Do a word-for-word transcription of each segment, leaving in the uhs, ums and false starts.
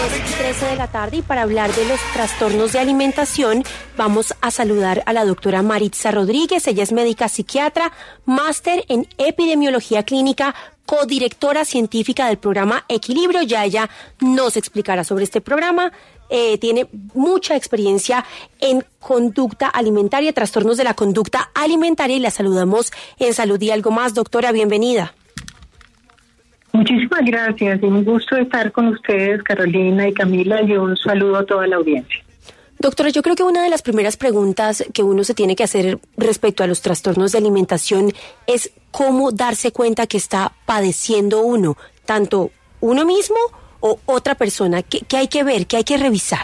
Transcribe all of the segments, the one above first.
trece de la tarde y para hablar de los trastornos de alimentación vamos a saludar a la doctora Maritza Rodríguez. Ella es médica psiquiatra, máster en epidemiología clínica, codirectora científica del programa Equilibrio. Ya ella nos explicará sobre este programa. Eh, tiene mucha experiencia en conducta alimentaria, trastornos de la conducta alimentaria, y la saludamos en Salud y Algo Más. Doctora, bienvenida. Muchísimas gracias y un gusto estar con ustedes, Carolina y Camila, y un saludo a toda la audiencia. Doctora, yo creo que una de las primeras preguntas que uno se tiene que hacer respecto a los trastornos de alimentación es cómo darse cuenta que está padeciendo uno, tanto uno mismo o otra persona. ¿Qué, qué hay que ver, qué hay que revisar?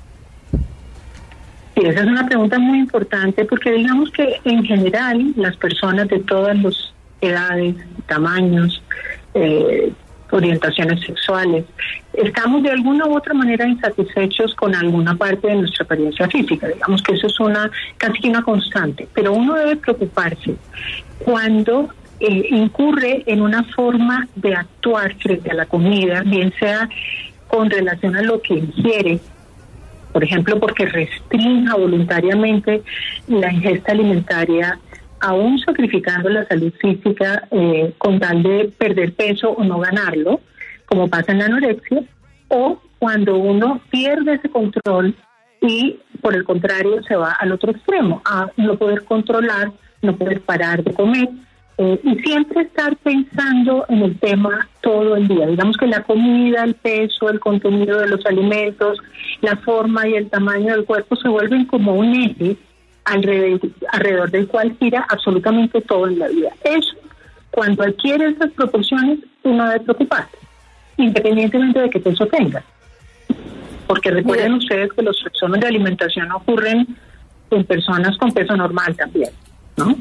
Sí, esa es una pregunta muy importante porque digamos que en general las personas de todas las edades, tamaños, eh, orientaciones sexuales, estamos de alguna u otra manera insatisfechos con alguna parte de nuestra apariencia física. Digamos que eso es una casi que una constante, pero uno debe preocuparse cuando eh, incurre en una forma de actuar frente a la comida, bien sea con relación a lo que ingiere, por ejemplo, porque restrinja voluntariamente la ingesta alimentaria, aún sacrificando la salud física eh, con tal de perder peso o no ganarlo, como pasa en la anorexia, o cuando uno pierde ese control y, por el contrario, se va al otro extremo, a no poder controlar, no poder parar de comer, eh, y siempre estar pensando en el tema todo el día. Digamos que la comida, el peso, el contenido de los alimentos, la forma y el tamaño del cuerpo se vuelven como un eje alrededor, alrededor del cual gira absolutamente todo en la vida. Eso, cuando adquiere esas proporciones, uno debe preocuparse, independientemente de qué peso tenga. Porque recuerden Bien. ustedes que los trastornos de alimentación ocurren en personas con peso normal también, ¿no?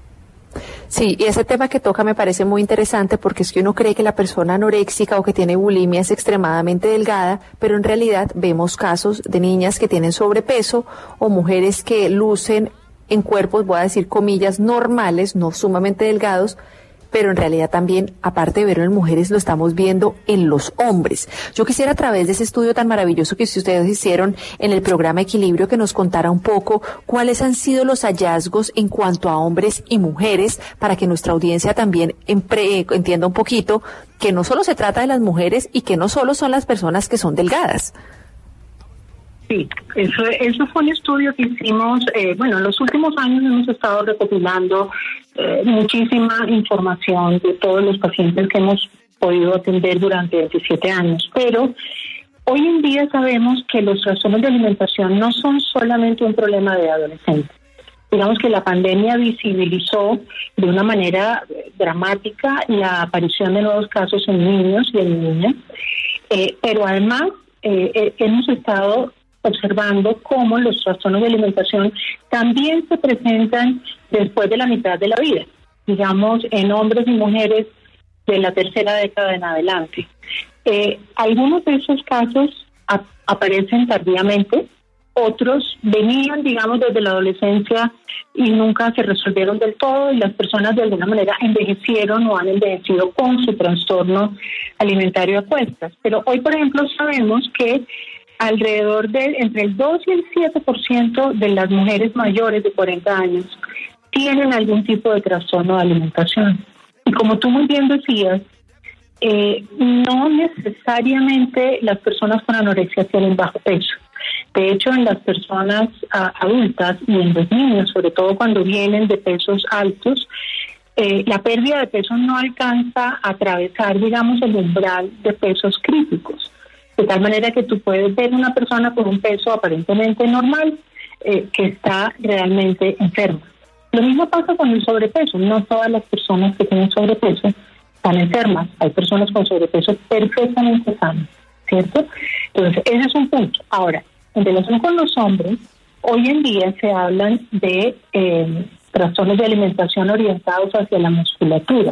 Sí, y ese tema que toca me parece muy interesante porque es que uno cree que la persona anoréxica o que tiene bulimia es extremadamente delgada, pero en realidad vemos casos de niñas que tienen sobrepeso o mujeres que lucen en cuerpos, voy a decir comillas, normales, no sumamente delgados, pero en realidad también, aparte de verlo en mujeres, lo estamos viendo en los hombres. Yo quisiera, a través de ese estudio tan maravilloso que ustedes hicieron en el programa Equilibrio, que nos contara un poco cuáles han sido los hallazgos en cuanto a hombres y mujeres, para que nuestra audiencia también empre- entienda un poquito que no solo se trata de las mujeres y que no solo son las personas que son delgadas. Sí, eso, eso fue un estudio que hicimos, eh, bueno, en los últimos años hemos estado recopilando eh, muchísima información de todos los pacientes que hemos podido atender durante veintisiete años, pero hoy en día sabemos que los trastornos de alimentación no son solamente un problema de adolescentes. Digamos que la pandemia visibilizó de una manera dramática la aparición de nuevos casos en niños y en niñas, eh, pero además eh, eh, hemos estado observando cómo los trastornos de alimentación también se presentan después de la mitad de la vida, digamos, en hombres y mujeres de la tercera década en adelante. Eh, algunos de esos casos a- aparecen tardíamente, otros venían, digamos, desde la adolescencia y nunca se resolvieron del todo, y las personas de alguna manera envejecieron o han envejecido con su trastorno alimentario a cuestas. Pero hoy, por ejemplo, sabemos que alrededor de entre el dos y el siete por ciento de las mujeres mayores de cuarenta años tienen algún tipo de trastorno de alimentación. Y como tú muy bien decías, eh, no necesariamente las personas con anorexia tienen bajo peso. De hecho, en las personas a, adultas y en los niños, sobre todo cuando vienen de pesos altos, eh, la pérdida de peso no alcanza a atravesar, digamos, el umbral de pesos críticos. De tal manera que tú puedes ver una persona con un peso aparentemente normal eh, que está realmente enferma. Lo mismo pasa con el sobrepeso. No todas las personas que tienen sobrepeso están enfermas. Hay personas con sobrepeso perfectamente sanas, ¿cierto? Entonces, ese es un punto. Ahora, en relación con los hombres, hoy en día se hablan de eh, trastornos de alimentación orientados hacia la musculatura.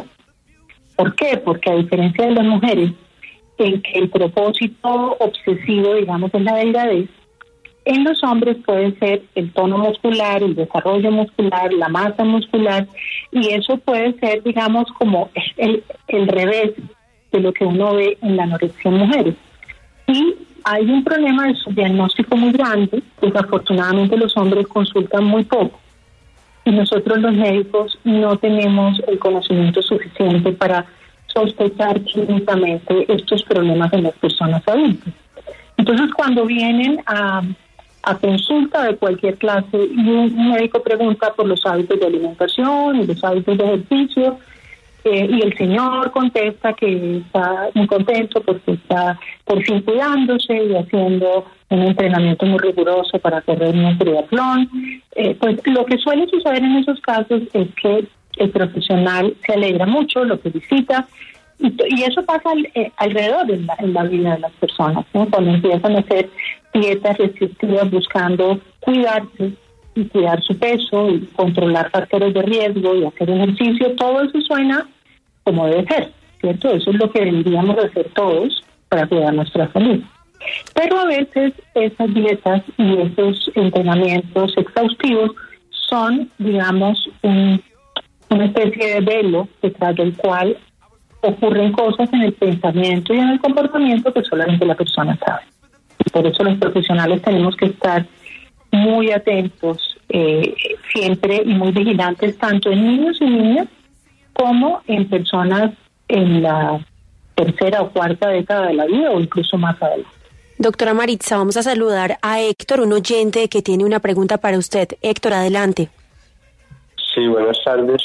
¿Por qué? Porque a diferencia de las mujeres, en que el propósito obsesivo, digamos, es la delgadez, en los hombres puede ser el tono muscular, el desarrollo muscular, la masa muscular, y eso puede ser, digamos, como el, el revés de lo que uno ve en la anorexia en mujeres. Y hay un problema de subdiagnóstico muy grande. Desafortunadamente los hombres consultan muy poco y nosotros los médicos no tenemos el conocimiento suficiente para sospechar clínicamente estos problemas en las personas adultas. Entonces, cuando vienen a, a consulta de cualquier clase y un médico pregunta por los hábitos de alimentación y los hábitos de ejercicio, eh, y el señor contesta que está muy contento porque está por fin cuidándose y haciendo un entrenamiento muy riguroso para correr un triatlón, eh, pues lo que suele suceder en esos casos es que el profesional se alegra mucho, lo felicita, y, y eso pasa al, eh, alrededor de la, en la vida de las personas, ¿no? Cuando empiezan a hacer dietas restrictivas buscando cuidarse y cuidar su peso y controlar factores de riesgo y hacer ejercicio, todo eso suena como debe ser, ¿cierto? Eso es lo que deberíamos hacer todos para cuidar nuestra salud. Pero a veces esas dietas y esos entrenamientos exhaustivos son, digamos, un, una especie de velo detrás del cual ocurren cosas en el pensamiento y en el comportamiento que solamente la persona sabe. Y por eso los profesionales tenemos que estar muy atentos eh, siempre y muy vigilantes, tanto en niños y niñas como en personas en la tercera o cuarta década de la vida o incluso más adelante. Doctora Maritza, vamos a saludar a Héctor, un oyente que tiene una pregunta para usted. Héctor, adelante. Sí, buenas tardes.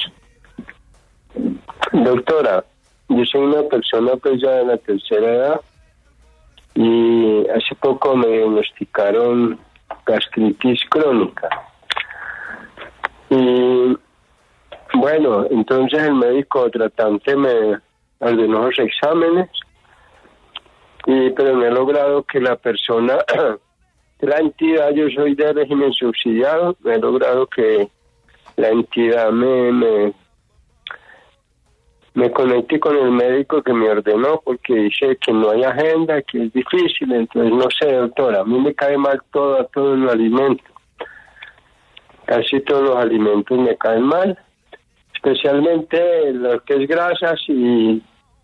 Doctora, yo soy una persona pues ya de la tercera edad y hace poco me diagnosticaron gastritis crónica. Y bueno, entonces el médico tratante me ordenó los exámenes, y pero no he logrado que la persona de la entidad, yo soy de régimen subsidiado, no he logrado que la entidad me, me, me conecte con el médico que me ordenó, porque dice que no hay agenda, que es difícil. Entonces no sé, doctora, a mí me cae mal todo, todo el alimento. Casi todos los alimentos me caen mal, especialmente lo que es grasas y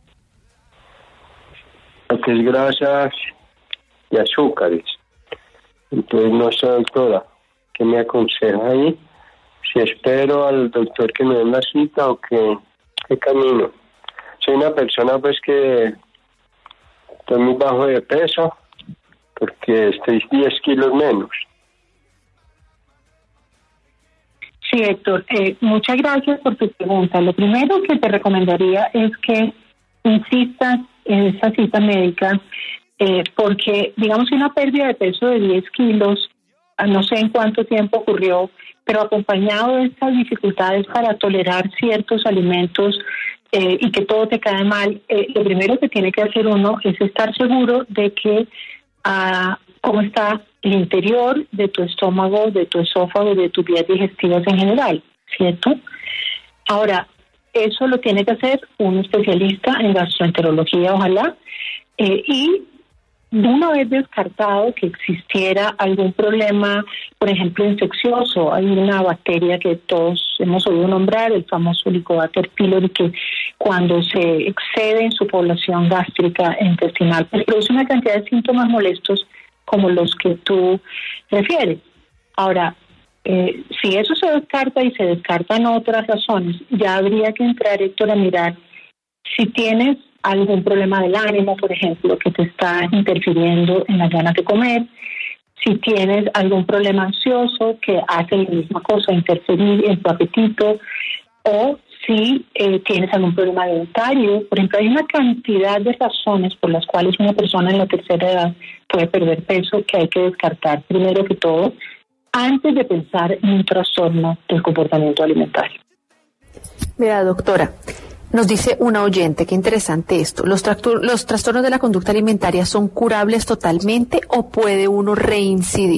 lo que es grasas y azúcares. Entonces no sé, doctora, ¿qué me aconseja ahí? Si espero al doctor que me dé una cita o qué, qué camino. Soy una persona pues que estoy muy bajo de peso porque estoy diez kilos menos. Sí, Héctor, eh, muchas gracias por tu pregunta. Lo primero que te recomendaría es que insistas en esa cita médica, eh, porque digamos que una pérdida de peso de diez kilos, no sé en cuánto tiempo ocurrió, pero acompañado de estas dificultades para tolerar ciertos alimentos eh, y que todo te cae mal, eh, lo primero que tiene que hacer uno es estar seguro de que ah, cómo está el interior de tu estómago, de tu esófago, de tus vías digestivas en general, ¿cierto? Ahora, eso lo tiene que hacer un especialista en gastroenterología, ojalá, eh, y de una vez descartado que existiera algún problema, por ejemplo, infeccioso, hay una bacteria que todos hemos oído nombrar, el famoso Helicobacter pylori, que cuando se excede en su población gástrica e intestinal, pues produce una cantidad de síntomas molestos como los que tú refieres. Ahora, eh, si eso se descarta y se descartan otras razones, ya habría que entrar, Héctor, a mirar si tienes algún problema del ánimo, por ejemplo, que te está interfiriendo en las ganas de comer, si tienes algún problema ansioso que hace la misma cosa, interferir en tu apetito, o si eh, tienes algún problema alimentario. Por ejemplo, hay una cantidad de razones por las cuales una persona en la tercera edad puede perder peso que hay que descartar primero que todo antes de pensar en un trastorno del comportamiento alimentario. Mira, doctora, nos dice una oyente, qué interesante esto, ¿los, tractu- los trastornos de la conducta alimentaria son curables totalmente o puede uno reincidir?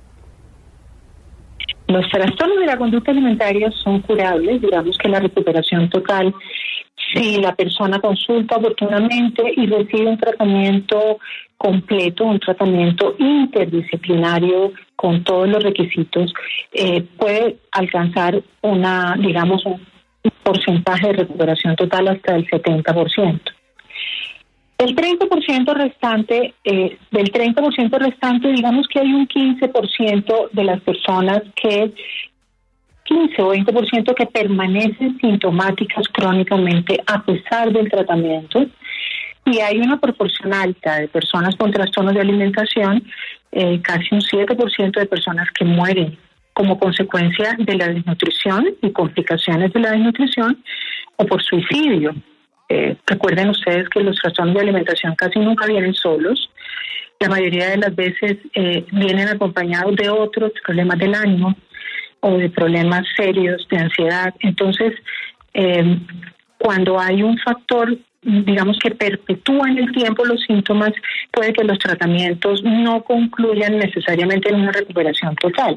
Los trastornos de la conducta alimentaria son curables, digamos que la recuperación total, si la persona consulta oportunamente y recibe un tratamiento completo, un tratamiento interdisciplinario con todos los requisitos, eh, puede alcanzar una, digamos, un porcentaje de recuperación total hasta el setenta por ciento. El treinta por ciento restante, eh, del treinta por ciento restante, digamos que hay un quince por ciento de las personas que, quince o veinte por ciento que permanecen sintomáticas crónicamente a pesar del tratamiento, y hay una proporción alta de personas con trastornos de alimentación, eh, casi un siete por ciento de personas que mueren como consecuencia de la desnutrición y complicaciones de la desnutrición o por suicidio. Eh, recuerden ustedes que los trastornos de alimentación casi nunca vienen solos. La mayoría de las veces eh, vienen acompañados de otros problemas del ánimo o de problemas serios de ansiedad. Entonces, eh, cuando hay un factor, digamos, que perpetúa en el tiempo los síntomas, puede que los tratamientos no concluyan necesariamente en una recuperación total.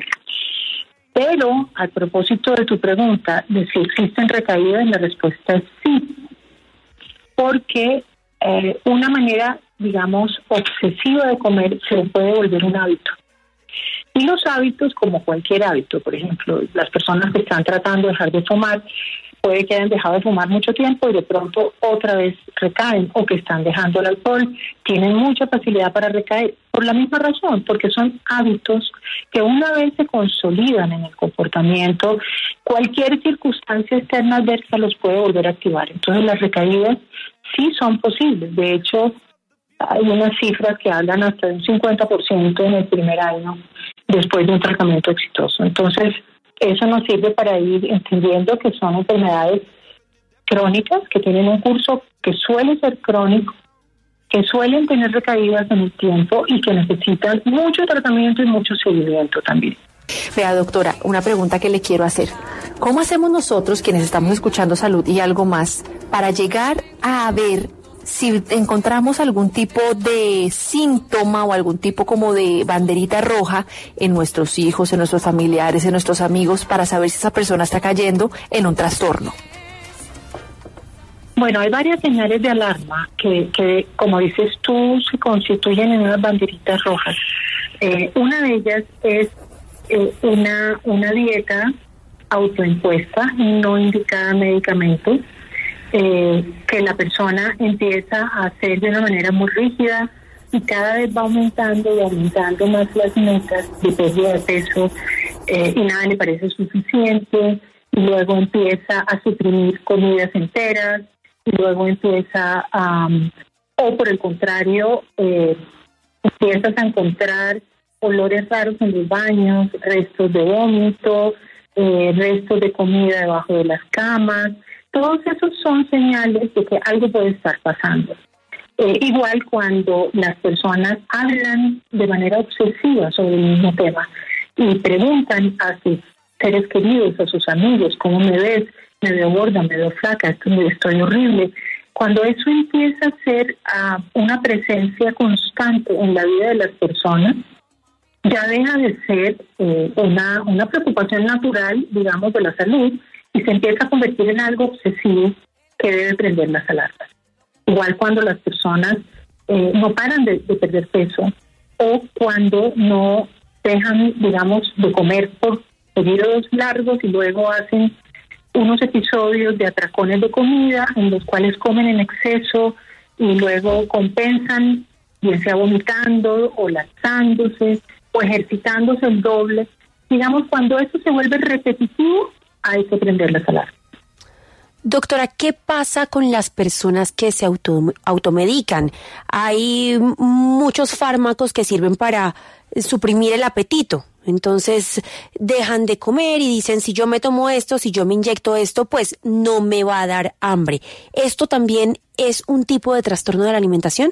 Pero, al propósito de tu pregunta, de si existen recaídas, la respuesta es sí. Porque eh, una manera, digamos, obsesiva de comer se puede volver un hábito. Y los hábitos, como cualquier hábito, por ejemplo, las personas que están tratando de dejar de fumar, puede que hayan dejado de fumar mucho tiempo y de pronto otra vez recaen, o que están dejando el alcohol, tienen mucha facilidad para recaer, por la misma razón, porque son hábitos que una vez se consolidan en el comportamiento, cualquier circunstancia externa adversa los puede volver a activar. Entonces las recaídas sí son posibles. De hecho, hay unas cifras que hablan hasta de un cincuenta por ciento en el primer año después de un tratamiento exitoso. Entonces, eso nos sirve para ir entendiendo que son enfermedades crónicas, que tienen un curso que suele ser crónico, que suelen tener recaídas en el tiempo y que necesitan mucho tratamiento y mucho seguimiento también. Vea, doctora, una pregunta que le quiero hacer. ¿Cómo hacemos nosotros, quienes estamos escuchando Salud y Algo Más, para llegar a ver si encontramos algún tipo de síntoma o algún tipo como de banderita roja en nuestros hijos, en nuestros familiares, en nuestros amigos, para saber si esa persona está cayendo en un trastorno? Bueno, hay varias señales de alarma que, que como dices tú, se constituyen en unas banderitas rojas. Eh, una de ellas es eh, una, una dieta autoimpuesta, no indicada médicamente, eh, que la persona empieza a hacer de una manera muy rígida y cada vez va aumentando y aumentando más las metas de pérdida de peso, eh, y nada le parece suficiente, y luego empieza a suprimir comidas enteras, y luego empieza a, um, o por el contrario, eh, empiezas a encontrar olores raros en los baños, restos de vómito, eh, restos de comida debajo de las camas. Todos esos son señales de que algo puede estar pasando. Eh, igual cuando las personas hablan de manera obsesiva sobre el mismo tema y preguntan a sus seres queridos, a sus amigos, ¿cómo me ves? Me veo gorda, me veo flaca, estoy, estoy horrible. Cuando eso empieza a ser uh, una presencia constante en la vida de las personas, ya deja de ser eh, una, una preocupación natural, digamos, de la salud, y se empieza a convertir en algo obsesivo que debe prender las alarmas. Igual cuando las personas eh, no paran de, de perder peso, o cuando no dejan, digamos, de comer por periodos largos y luego hacen unos episodios de atracones de comida en los cuales comen en exceso y luego compensan, bien sea vomitando o laxándose o ejercitándose el doble. Digamos, cuando eso se vuelve repetitivo, hay que prender las alarmas. Doctora, ¿qué pasa con las personas que se auto, automedican? Hay muchos fármacos que sirven para suprimir el apetito. Entonces dejan de comer y dicen, si yo me tomo esto, si yo me inyecto esto, pues no me va a dar hambre. ¿Esto también es un tipo de trastorno de la alimentación?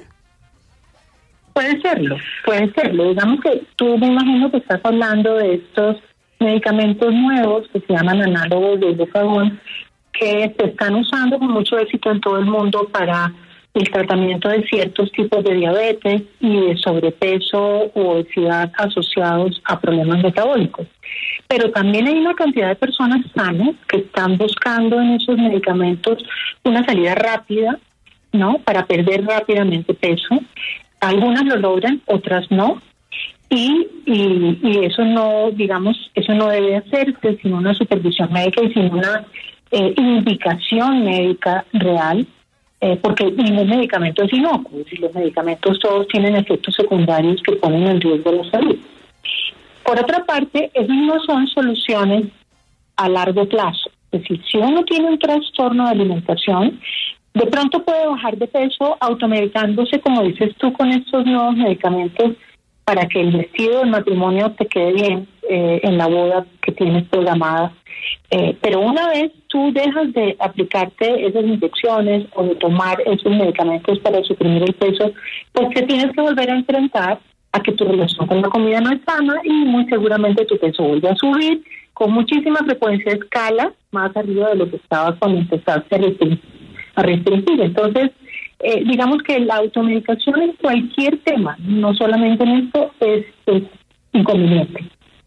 Puede serlo, puede serlo. Digamos que tú, me imagino que estás hablando de estos medicamentos nuevos que se llaman análogos del glucagón, que se están usando con mucho éxito en todo el mundo para el tratamiento de ciertos tipos de diabetes y de sobrepeso o obesidad asociados a problemas metabólicos. Pero también hay una cantidad de personas sanas que están buscando en esos medicamentos una salida rápida, ¿no? Para perder rápidamente peso. Algunas lo logran, otras no. Y, y, y eso no, digamos, eso no debe hacerse sin una supervisión médica y sin una eh, indicación médica real. eh, porque ningún medicamento es inocuo, y los medicamentos todos tienen efectos secundarios que ponen en riesgo la salud. Por otra parte, esas no son soluciones a largo plazo. Es decir, si uno tiene un trastorno de alimentación, de pronto puede bajar de peso automedicándose, como dices tú, con estos nuevos medicamentos para que el vestido del matrimonio te quede bien eh, en la boda que tienes programada. Eh, pero una vez tú dejas de aplicarte esas inyecciones o de tomar esos medicamentos para suprimir el peso, pues te tienes que volver a enfrentar a que tu relación con la comida no es sana y muy seguramente tu peso vuelve a subir con muchísima frecuencia, escala más arriba de lo que estabas cuando empezaste a restringir. A restringir. Entonces, eh, digamos que la automedicación en cualquier tema, no solamente en esto, es, es inconveniente.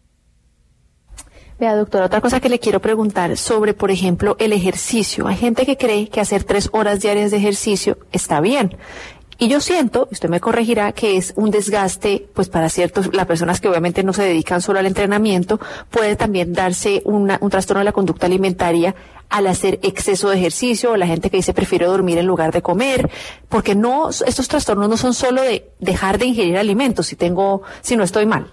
Vea, doctora, otra cosa que le quiero preguntar sobre, por ejemplo, el ejercicio. Hay gente que cree que hacer tres horas diarias de ejercicio está bien. Y yo siento, usted me corregirá, que es un desgaste, pues para ciertos, las personas que obviamente no se dedican solo al entrenamiento, puede también darse una, un trastorno de la conducta alimentaria al hacer exceso de ejercicio, o la gente que dice prefiero dormir en lugar de comer, porque no, estos trastornos no son solo de dejar de ingerir alimentos, si tengo, si no estoy mal.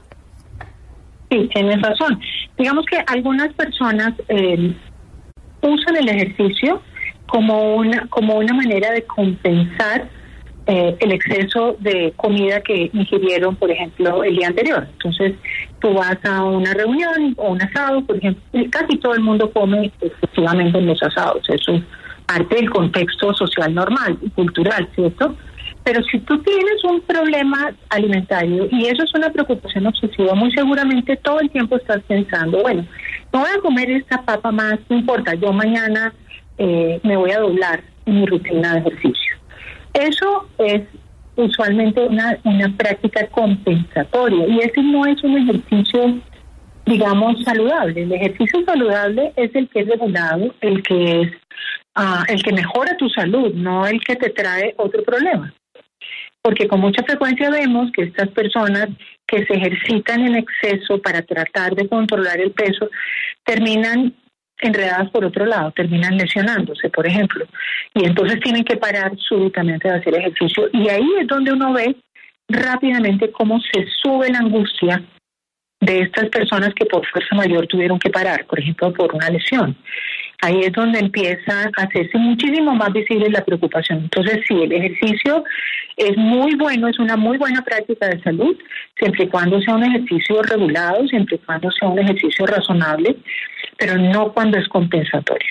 Sí, tienes razón. Digamos que algunas personas eh, usan el ejercicio como una, como una manera de compensar Eh, el exceso de comida que ingirieron, por ejemplo, el día anterior. Entonces, tú vas a una reunión o un asado, por ejemplo, casi todo el mundo come efectivamente en los asados. Eso es parte del contexto social normal y cultural, ¿cierto? Pero si tú tienes un problema alimentario y eso es una preocupación obsesiva, muy seguramente todo el tiempo estás pensando, bueno, no voy a comer esta papa más, no importa, yo mañana eh, me voy a doblar en mi rutina de ejercicio. Eso es usualmente una, una práctica compensatoria y ese no es un ejercicio, digamos, saludable. El ejercicio saludable es el que es regulado, el que es uh, el que mejora tu salud, no el que te trae otro problema. Porque con mucha frecuencia vemos que estas personas que se ejercitan en exceso para tratar de controlar el peso terminan enredadas por otro lado, terminan lesionándose, por ejemplo, y entonces tienen que parar súbitamente de hacer ejercicio, y ahí es donde uno ve rápidamente cómo se sube la angustia de estas personas que por fuerza mayor tuvieron que parar, por ejemplo, por una lesión. Ahí es donde empieza a hacerse muchísimo más visible la preocupación. Entonces, sí, el ejercicio es muy bueno, es una muy buena práctica de salud, siempre y cuando sea un ejercicio regulado, siempre y cuando sea un ejercicio razonable, pero no cuando es compensatorio.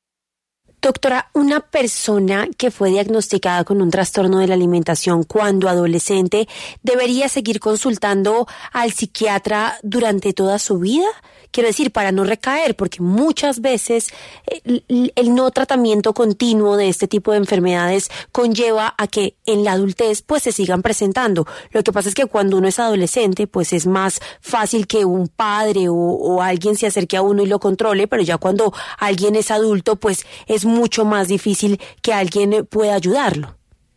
Doctora, una persona que fue diagnosticada con un trastorno de la alimentación cuando adolescente, ¿debería seguir consultando al psiquiatra durante toda su vida? Quiero decir, para no recaer, porque muchas veces el, el no tratamiento continuo de este tipo de enfermedades conlleva a que en la adultez pues se sigan presentando. Lo que pasa es que cuando uno es adolescente pues es más fácil que un padre o, o alguien se acerque a uno y lo controle, pero ya cuando alguien es adulto pues es mucho más difícil que alguien pueda ayudarlo.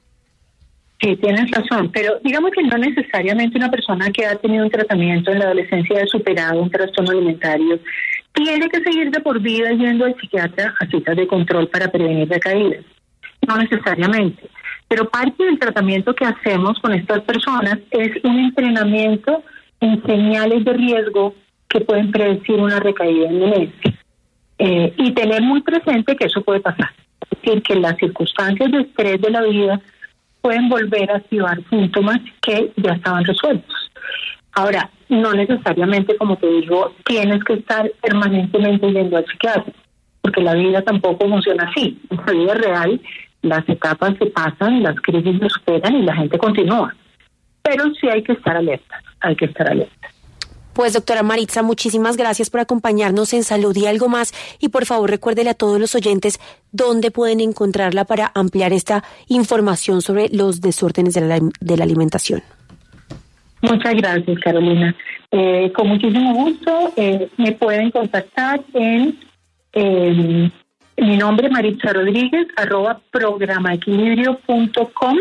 Sí, tienes razón, pero digamos que no necesariamente una persona que ha tenido un tratamiento en la adolescencia y ha superado un trastorno alimentario tiene que seguir de por vida yendo al psiquiatra a citas de control para prevenir recaídas. No necesariamente, pero parte del tratamiento que hacemos con estas personas es un entrenamiento en señales de riesgo que pueden predecir una recaída inminente. Eh, y tener muy presente que eso puede pasar. Es decir, que las circunstancias de estrés de la vida pueden volver a activar síntomas que ya estaban resueltos. Ahora, no necesariamente, como te digo, tienes que estar permanentemente yendo al psiquiatra, porque la vida tampoco funciona así. En la vida real, las etapas se pasan, las crisis se superan y la gente continúa. Pero sí hay que estar alerta, hay que estar alerta. Pues doctora Maritza, muchísimas gracias por acompañarnos en Salud y Algo Más, y por favor recuérdele a todos los oyentes dónde pueden encontrarla para ampliar esta información sobre los desórdenes de la, de la alimentación. Muchas gracias, Carolina. Eh, con muchísimo gusto eh, me pueden contactar en eh, mi nombre, Maritza Rodríguez, arroba programaequilibrio punto com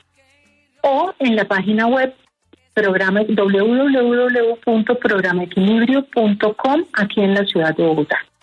o en la página web programa doble u doble u doble u punto programa equilibrio punto com aquí en la ciudad de Bogotá.